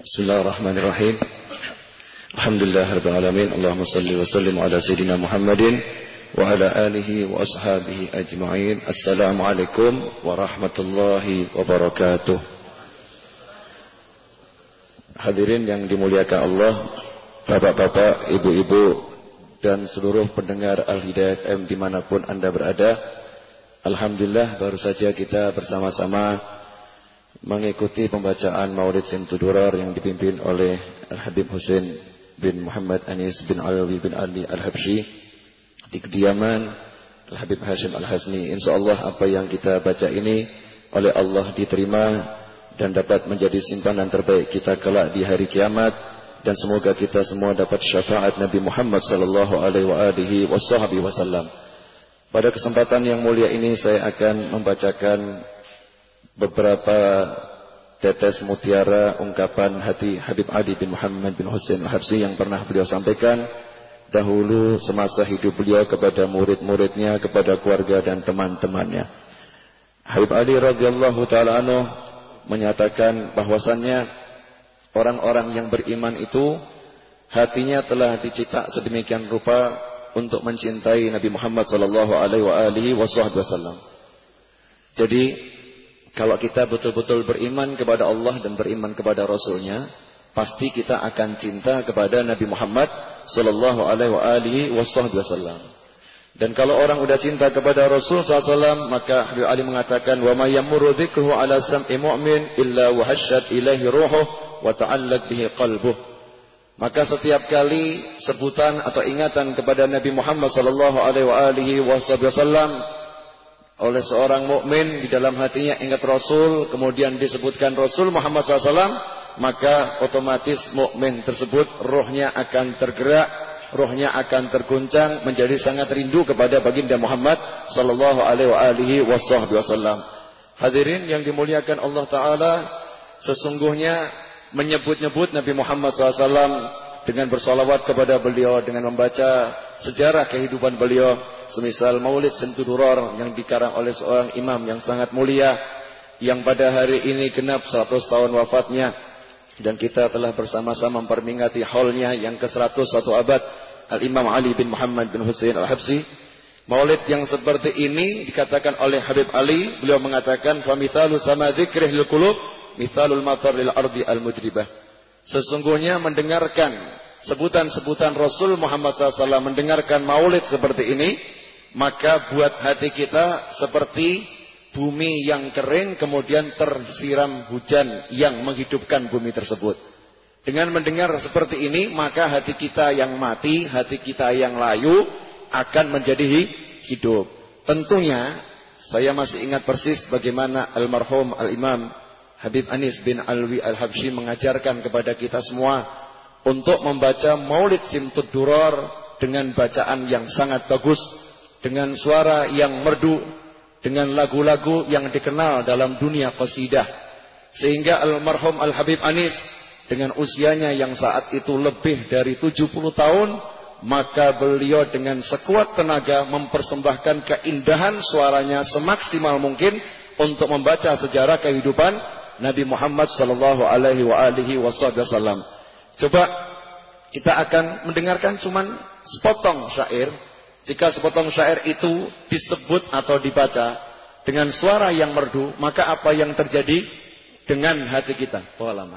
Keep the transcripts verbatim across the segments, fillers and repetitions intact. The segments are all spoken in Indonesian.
Bismillahirrahmanirrahim. Alhamdulillah rabbil alamin. Allahumma salli wa sallim ala sayyidina Muhammadin wa ala alihi wa ashabihi ajma'in. Assalamualaikum warahmatullahi wabarakatuh. Hadirin yang dimuliakan Allah, bapak-bapak, ibu-ibu, dan seluruh pendengar Al-Hidayah F M dimanapun Anda berada. Alhamdulillah baru saja kita bersama-sama mengikuti pembacaan Maulid Simtudurar yang dipimpin oleh Al-Habib Husain bin Muhammad Anis bin Alwi bin Ali Al-Habsyi di kediaman Al-Habib Hashim Al-Hasni. InsyaAllah apa yang kita baca ini oleh Allah diterima dan dapat menjadi simpanan terbaik kita kelak di hari kiamat, dan semoga kita semua dapat syafaat Nabi Muhammad sallallahu alaihi wasallam. Pada kesempatan yang mulia ini saya akan membacakan beberapa tetes mutiara ungkapan hati Habib Ali bin Muhammad bin Husain Al-Habsyi yang pernah beliau sampaikan dahulu semasa hidup beliau kepada murid-muridnya, kepada keluarga dan teman-temannya. Habib Ali radhiyallahu ta'ala anhu menyatakan bahwasannya orang-orang yang beriman itu hatinya telah dicetak sedemikian rupa untuk mencintai Nabi Muhammad sallallahu alaihi wasallam. Jadi kalau kita betul-betul beriman kepada Allah dan beriman kepada Rasulnya, pasti kita akan cinta kepada Nabi Muhammad sallallahu alaihi wasallam. Dan kalau orang udah cinta kepada Rasul sallallahu alaihi wasallam, maka Habib Ali mengatakan, wa may yamurru dzikruhu ala sam'i mu'min illa wahasyat ilaihi ruhuh wa ta'allaq bihi qalbuh. Maka setiap kali sebutan atau ingatan kepada Nabi Muhammad sallallahu alaihi wasallam oleh seorang mukmin, di dalam hatinya ingat Rasul, kemudian disebutkan Rasul Muhammad sallallahu alaihi wasallam, maka otomatis mukmin tersebut rohnya akan tergerak, rohnya akan terguncang, menjadi sangat rindu kepada baginda Muhammad sallallahu alaihi wasallam. Hadirin yang dimuliakan Allah Ta'ala, sesungguhnya menyebut-nyebut Nabi Muhammad sallallahu alaihi wasallam dengan bersalawat kepada beliau, dengan membaca sejarah kehidupan beliau, semisal Maulid Simtudurar yang dikarang oleh seorang imam yang sangat mulia, yang pada hari ini genap seratus tahun wafatnya, dan kita telah bersama-sama memperingati haulnya yang ke seratus satu abad, Al-Imam Ali bin Muhammad bin Husain Al-Habsyi. Maulid yang seperti ini dikatakan oleh Habib Ali, beliau mengatakan, famithalu sama dzikrihil qulub mithalul matar lil ardi al-mujribah. Sesungguhnya mendengarkan sebutan-sebutan Rasul Muhammad sallallahu alaihi wasallam, mendengarkan maulid seperti ini, maka buat hati kita seperti bumi yang kering kemudian tersiram hujan yang menghidupkan bumi tersebut. Dengan mendengar seperti ini, maka hati kita yang mati, hati kita yang layu akan menjadi hidup. Tentunya saya masih ingat persis bagaimana almarhum Al-Imam Habib Anis bin Alwi Al-Habsyi mengajarkan kepada kita semua untuk membaca Maulid Simtudurar dengan bacaan yang sangat bagus, dengan suara yang merdu, dengan lagu-lagu yang dikenal dalam dunia qasidah. Sehingga almarhum Al-Habib Anis dengan usianya yang saat itu lebih dari tujuh puluh tahun, maka beliau dengan sekuat tenaga mempersembahkan keindahan suaranya semaksimal mungkin untuk membaca sejarah kehidupan Nabi Muhammad sallallahu alaihi wasallam. Coba kita akan mendengarkan cuman sepotong syair. Jika sepotong syair itu disebut atau dibaca dengan suara yang merdu, maka apa yang terjadi dengan hati kita? Tolama.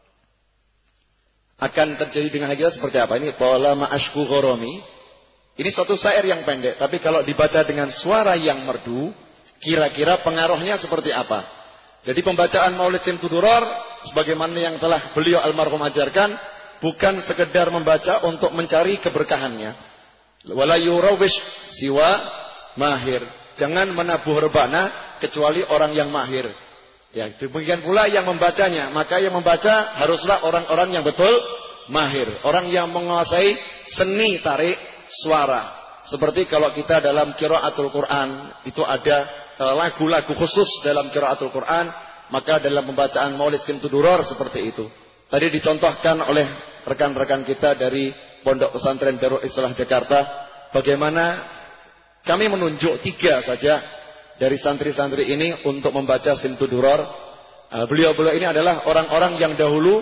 Akan terjadi dengan hati kita seperti apa? Ini tolama ashku ghoromi. Ini suatu syair yang pendek, tapi kalau dibaca dengan suara yang merdu, kira-kira pengaruhnya seperti apa? Jadi pembacaan Maulid Simtudurar sebagaimana yang telah beliau almarhum ajarkan, bukan sekedar membaca untuk mencari keberkahannya. Wala yurawish siwa mahir. Jangan menabuh rebana kecuali orang yang mahir. Ya, demikian pula yang membacanya, maka yang membaca haruslah orang-orang yang betul mahir, orang yang menguasai seni tarik suara. Seperti kalau kita dalam qiraatul Quran itu ada lagu-lagu khusus dalam qiraatul Quran, maka dalam pembacaan Maulid Simtudurar seperti itu. Tadi dicontohkan oleh rekan-rekan kita dari Pondok Pesantren Darul Islah Jakarta, bagaimana kami menunjuk tiga saja dari santri-santri ini untuk membaca Simtudurar. Beliau-beliau ini adalah orang-orang yang dahulu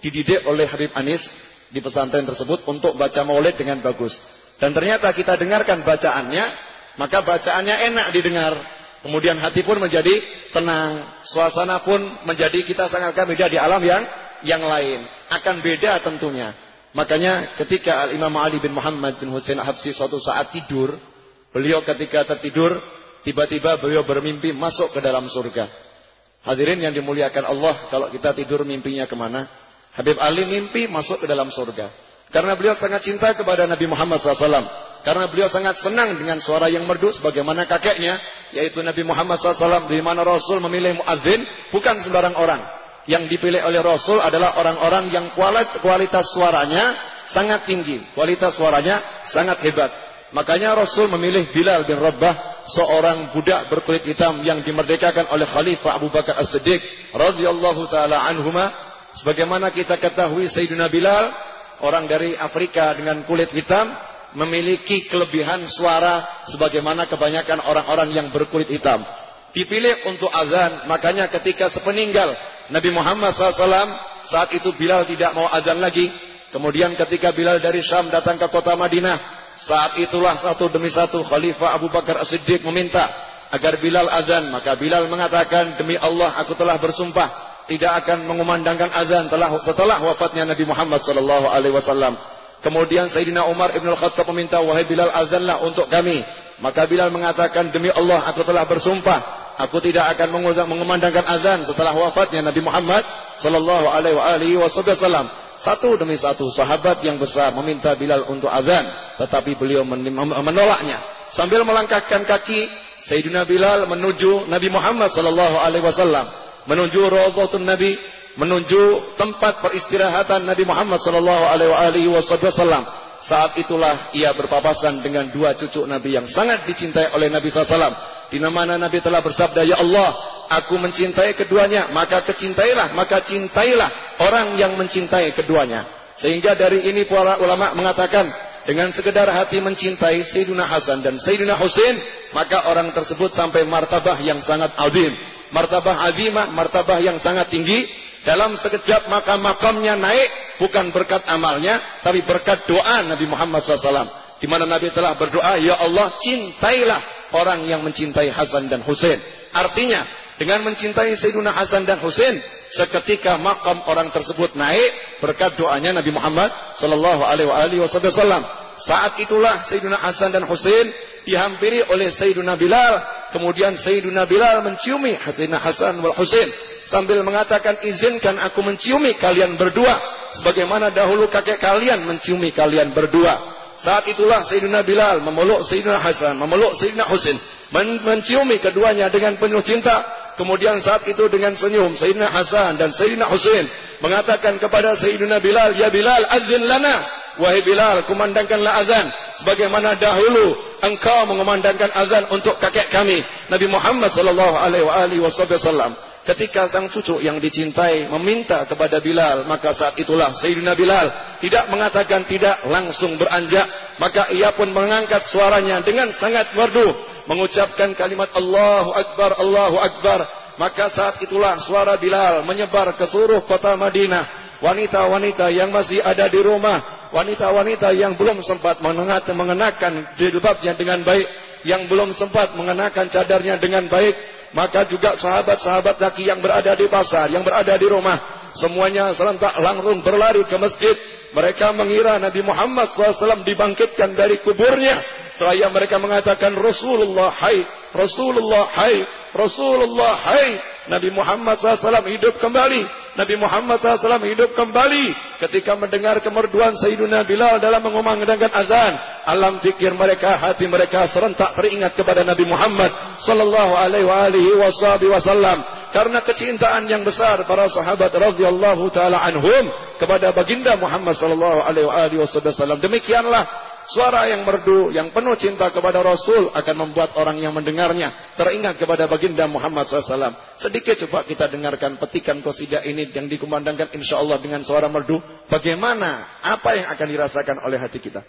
dididik oleh Habib Anis di pesantren tersebut untuk baca maulid dengan bagus. Dan ternyata kita dengarkan bacaannya, maka bacaannya enak didengar. Kemudian hati pun menjadi tenang, suasana pun menjadi kita sangat beda di alam yang yang lain. Akan beda tentunya. Makanya ketika Al-Imam Ali bin Muhammad bin Husain Al-Habsyi suatu saat tidur, beliau ketika tertidur, tiba-tiba beliau bermimpi masuk ke dalam surga. Hadirin yang dimuliakan Allah, kalau kita tidur mimpinya kemana? Habib Ali mimpi masuk ke dalam surga. Karena beliau sangat cinta kepada Nabi Muhammad shallallahu alaihi wasallam. Karena beliau sangat senang dengan suara yang merdu sebagaimana kakeknya, yaitu Nabi Muhammad shallallahu alaihi wasallam, di mana Rasul memilih muadzin bukan sembarang orang. Yang dipilih oleh Rasul adalah orang-orang yang kualitas suaranya sangat tinggi, kualitas suaranya sangat hebat. Makanya Rasul memilih Bilal bin Rabah, seorang budak berkulit hitam yang dimerdekakan oleh Khalifah Abu Bakar As-Siddiq radhiyallahu taala anhuma. Sebagaimana kita ketahui, Sayyidina Bilal, orang dari Afrika dengan kulit hitam, memiliki kelebihan suara sebagaimana kebanyakan orang-orang yang berkulit hitam. Dipilih untuk azan, makanya ketika sepeninggal Nabi Muhammad shallallahu alaihi wasallam, saat itu Bilal tidak mau azan lagi. Kemudian ketika Bilal dari Syam datang ke kota Madinah, saat itulah satu demi satu Khalifah Abu Bakar As-Siddiq meminta agar Bilal azan. Maka Bilal mengatakan, demi Allah aku telah bersumpah tidak akan mengumandangkan azan telah setelah wafatnya Nabi Muhammad sallallahu alaihi wasallam. Kemudian Sayyidina Umar Ibn Al-Khattab meminta, wahai Bilal azanlah untuk kami. Maka Bilal mengatakan, demi Allah aku telah bersumpah aku tidak akan mengumandangkan azan setelah wafatnya Nabi Muhammad sallallahu alaihi wasallam. Satu demi satu sahabat yang besar meminta Bilal untuk azan, tetapi beliau menolaknya. Sambil melangkahkan kaki, Sayyidina Bilal menuju Nabi Muhammad sallallahu alaihi wasallam, menuju Raudhatun Nabi, menuju tempat peristirahatan Nabi Muhammad sallallahu alaihi wasallam. Saat itulah ia berpapasan dengan dua cucu Nabi yang sangat dicintai oleh Nabi sallallahu alaihi wasallam, di mana Nabi telah bersabda, ya Allah, aku mencintai keduanya, maka kecintailah, maka cintailah orang yang mencintai keduanya. Sehingga dari ini para ulama mengatakan, dengan sekedar hati mencintai Sayyidina Hasan dan Sayyidina Husain, maka orang tersebut sampai martabah yang sangat azim, martabah azimah, martabah yang sangat tinggi. Dalam sekejap maka makamnya naik, bukan berkat amalnya, tapi berkat doa Nabi Muhammad shallallahu alaihi wasallam, di mana Nabi telah berdoa, ya Allah, cintailah orang yang mencintai Hasan dan Husain. Artinya, dengan mencintai Sayyidina Hasan dan Husain, seketika makam orang tersebut naik berkat doanya Nabi Muhammad sallallahu alaihi wasallam. Saat itulah Sayyidina Hasan dan Husain dihampiri oleh Sayyidina Bilal. Kemudian Sayyidina Bilal menciumi Sayyidina Hasan wal Husain sambil mengatakan, izinkan aku menciumi kalian berdua sebagaimana dahulu kakek kalian menciumi kalian berdua. Saat itulah Sayyidina Bilal memeluk Sayyidina Hasan, memeluk Sayyidina Husain, men menciumi keduanya dengan penuh cinta. Kemudian saat itu dengan senyum Sayyidina Hasan dan Sayyidina Husain mengatakan kepada Sayyidina Bilal, ya Bilal, adzin lana, wahai Bilal, kumandangkanlah azan sebagaimana dahulu engkau mengumandangkan azan untuk kakek kami Nabi Muhammad sallallahu alaihi wasallam. Ketika sang cucu yang dicintai meminta kepada Bilal, maka saat itulah Sayyidina Bilal tidak mengatakan tidak, langsung beranjak. Maka ia pun mengangkat suaranya dengan sangat merdu, mengucapkan kalimat Allahu Akbar, Allahu Akbar. Maka saat itulah suara Bilal menyebar ke seluruh kota Madinah. Wanita-wanita yang masih ada di rumah, wanita-wanita yang belum sempat mengenakan jilbabnya dengan baik, yang belum sempat mengenakan cadarnya dengan baik, maka juga sahabat-sahabat laki yang berada di pasar, yang berada di rumah, semuanya serentak langsung berlari ke masjid. Mereka mengira Nabi Muhammad shallallahu alaihi wasallam dibangkitkan dari kuburnya. Seraya mereka mengatakan, Rasulullah hai, Rasulullah hai, Rasulullah hai. Nabi Muhammad shallallahu alaihi wasallam hidup kembali. Nabi Muhammad shallallahu alaihi wasallam hidup kembali ketika mendengar kemerduan Sayyidina Bilal dalam mengumandangkan azan. Alam fikir mereka, hati mereka serentak teringat kepada Nabi Muhammad sallallahu alaihi wasallam. Karena kecintaan yang besar para sahabat radhiyallahu taala anhum kepada baginda Muhammad sallallahu alaihi wasallam. Demikianlah suara yang merdu, yang penuh cinta kepada Rasul akan membuat orang yang mendengarnya teringat kepada baginda Muhammad sallallahu alaihi wasallam. Sedikit coba kita dengarkan petikan qasidah ini yang dikumandangkan insyaallah dengan suara merdu. Bagaimana, apa yang akan dirasakan oleh hati kita?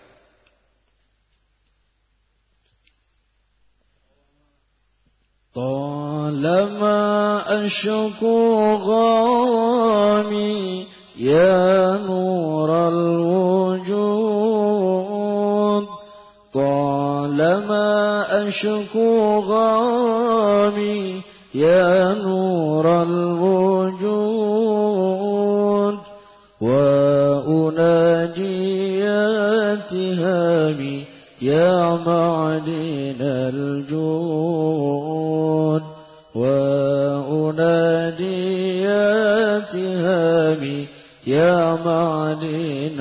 طالما أشكو غرامي يا نور الوجود طالما أشكو غامي يا نور الوجود وأناجي يا تهامي يا معدن الجود وأنادي يا تهامي يا معدن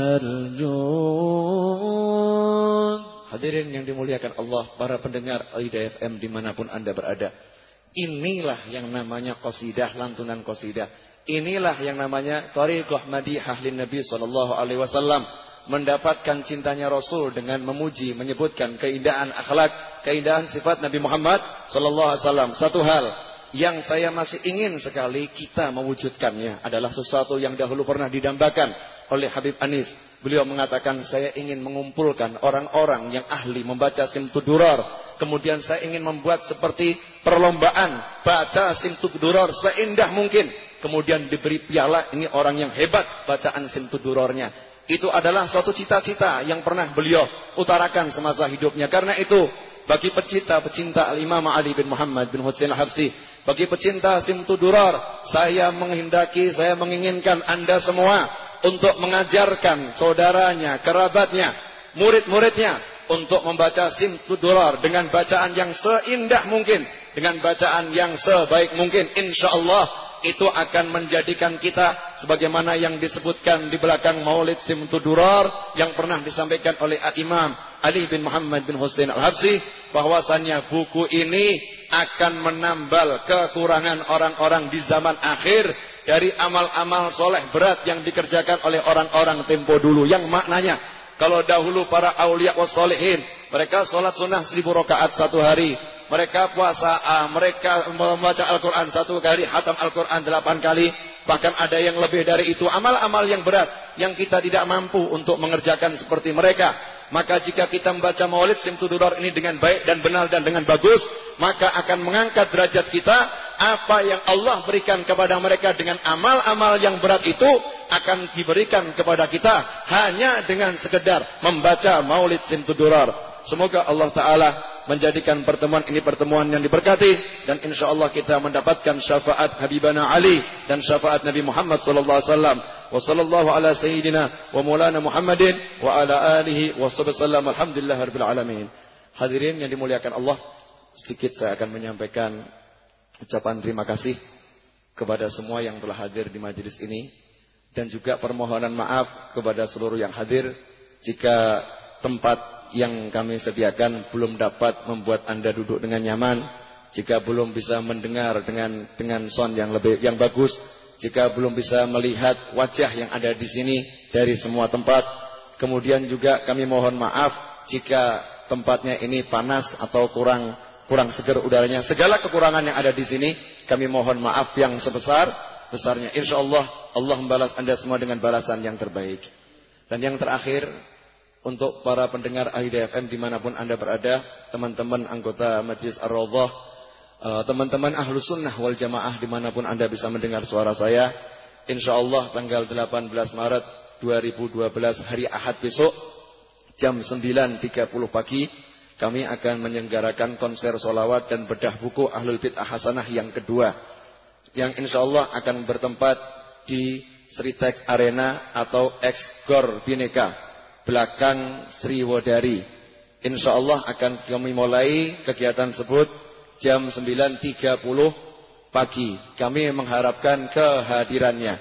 الجود. Hadirin yang dimuliakan Allah, para pendengar Al-Hidayah F M dimanapun Anda berada. Inilah yang namanya qasidah, lantunan qasidah. Inilah yang namanya Thariqah Madihah lin Nabi sallallahu alaihi wasallam. Mendapatkan cintanya Rasul dengan memuji, menyebutkan keindahan akhlak, keindahan sifat Nabi Muhammad sallallahu alaihi wasallam. Satu hal yang saya masih ingin sekali kita mewujudkannya adalah sesuatu yang dahulu pernah didambakan oleh Habib Anis. Beliau mengatakan, saya ingin mengumpulkan orang-orang yang ahli membaca Simtud Durar. Kemudian saya ingin membuat seperti perlombaan baca Simtud Durar seindah mungkin. Kemudian diberi piala, ini orang yang hebat bacaan Simtud Durarnya. Itu adalah suatu cita-cita yang pernah beliau utarakan semasa hidupnya. Karena itu, bagi pecinta-pecinta Al-Imam Ali bin Muhammad bin Husain Al-Habsyi, bagi pecinta Simtud Durar, saya menghendaki, saya menginginkan Anda semua untuk mengajarkan saudaranya, kerabatnya, murid-muridnya untuk membaca Simtud Durar dengan bacaan yang seindah mungkin, dengan bacaan yang sebaik mungkin. Insyaallah itu akan menjadikan kita sebagaimana yang disebutkan di belakang Maulid Simtud Durar yang pernah disampaikan oleh Imam Ali bin Muhammad bin Husain Al-Habsyi, bahwasannya buku ini akan menambal kekurangan orang-orang di zaman akhir dari amal-amal soleh berat yang dikerjakan oleh orang-orang tempo dulu. Yang maknanya, kalau dahulu para awliya wassolihin, mereka sholat sunnah seribu rakaat satu hari, mereka puasa, uh, mereka membaca Al-Quran satu kali, hatam Al-Quran delapan kali, bahkan ada yang lebih dari itu. Amal-amal yang berat yang kita tidak mampu untuk mengerjakan seperti mereka. Maka jika kita membaca Maulid Simtud Durar ini dengan baik dan benar dan dengan bagus, maka akan mengangkat derajat kita. Apa yang Allah berikan kepada mereka dengan amal-amal yang berat itu akan diberikan kepada kita hanya dengan sekedar membaca Maulid Simtud Durar. Semoga Allah Ta'ala menjadikan pertemuan ini pertemuan yang diberkati, dan insya Allah kita mendapatkan syafaat Habibana Ali dan syafaat Nabi Muhammad sallallahu alaihi wasallam. Wa sallallahu ala sayyidina wa maulana Muhammadin wa ala alihi wa sahbihi wasallam. Alhamdulillahirabbil alamin. Hadirin yang dimuliakan Allah, sedikit saya akan menyampaikan ucapan terima kasih kepada semua yang telah hadir di majelis ini, dan juga permohonan maaf kepada seluruh yang hadir jika tempat yang kami sediakan belum dapat membuat Anda duduk dengan nyaman, jika belum bisa mendengar dengan dengan sound yang lebih yang bagus, jika belum bisa melihat wajah yang ada di sini dari semua tempat. Kemudian juga kami mohon maaf jika tempatnya ini panas atau kurang kurang segar udaranya. Segala kekurangan yang ada di sini kami mohon maaf yang sebesar besarnya. Insyaallah Allah membalas Anda semua dengan balasan yang terbaik. Dan yang terakhir, untuk para pendengar Al-Hidayah F M dimanapun Anda berada, teman-teman anggota Majelis Ar-Raudhah, teman-teman Ahlus Sunnah wal Jamaah dimanapun Anda bisa mendengar suara saya, insyaallah tanggal delapan belas Maret dua ribu dua belas hari Ahad besok jam sembilan tiga puluh pagi kami akan menyelenggarakan konser solawat dan bedah buku Ahlul Bid'ah Hasanah yang kedua, yang insyaallah akan bertempat di Sritek Arena atau Ex-Gor Bhinneka belakang Sriwodari. Insyaallah akan kami mulai kegiatan tersebut jam sembilan tiga puluh pagi. Kami mengharapkan kehadirannya.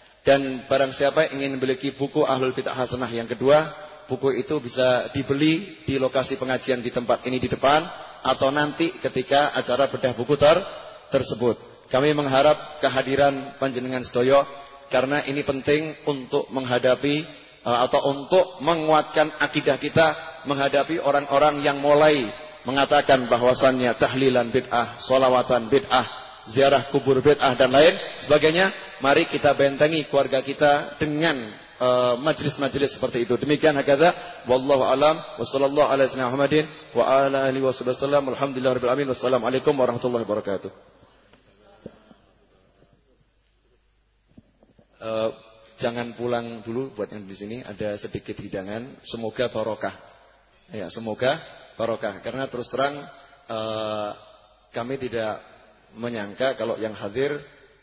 Dan barang siapa yang ingin memiliki buku Ahlul Bid'ah Hasanah yang kedua, buku itu bisa dibeli di lokasi pengajian di tempat ini di depan, atau nanti ketika acara bedah buku ter tersebut. Kami mengharap kehadiran panjenengan sedoyo, karena ini penting untuk menghadapi atau untuk menguatkan akidah kita menghadapi orang-orang yang mulai mengatakan bahwasannya tahlilan bid'ah, sholawatan bid'ah, ziarah kubur bid'ah dan lain sebagainya. Mari kita bentengi keluarga kita dengan majelis-majelis seperti itu. Demikian hakadha wallahu alam wa sallallahu ala sayyidina Muhammadin wa ala alihi wasallam. Alhamdulillahirabbil alamin. Wassalamualaikum warahmatullahi wabarakatuh. Uh, jangan pulang dulu buat yang di sini, ada sedikit hidangan, semoga barokah. Ya, semoga barokah. Karena terus terang uh, kami tidak menyangka kalau yang hadir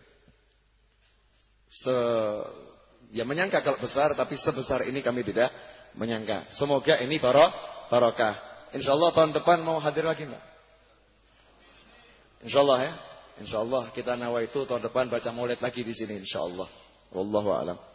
se ya menyangka kalau besar, tapi sebesar ini kami tidak menyangka. Semoga ini barokah. Insyaallah tahun depan mau hadir lagi enggak? Insyaallah ya. Insyaallah kita nawaitu tahun depan baca maulid lagi di sini insyaallah. Wallahu a'lam.